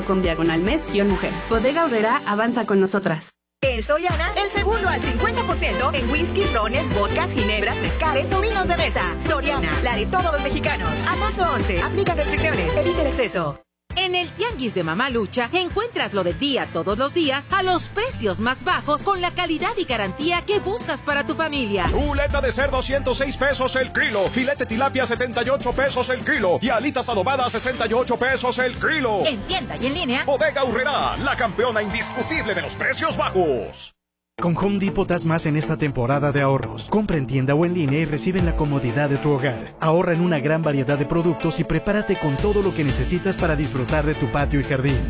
con /mes-mujer. Bodega Aurrera avanza con nosotras. En Soriana, el segundo al 50% en whisky, rones, vodkas, ginebras, mezcales o vinos de mesa. Soriana, la de todos los mexicanos. Alfonso 11, aplica restricciones, evita el exceso. En el Tianguis de Mamá Lucha encuentras lo del día todos los días a los precios más bajos con la calidad y garantía que buscas para tu familia. Chuleta de cerdo 106 pesos el kilo, filete tilapia 78 pesos el kilo y alitas adobadas 68 pesos el kilo. En tienda y en línea. Bodega Aurrera, la campeona indiscutible de los precios bajos. Con Home Depot haz más en esta temporada de ahorros. Compra en tienda o en línea y recibe en la comodidad de tu hogar. Ahorra en una gran variedad de productos y prepárate con todo lo que necesitas para disfrutar de tu patio y jardín.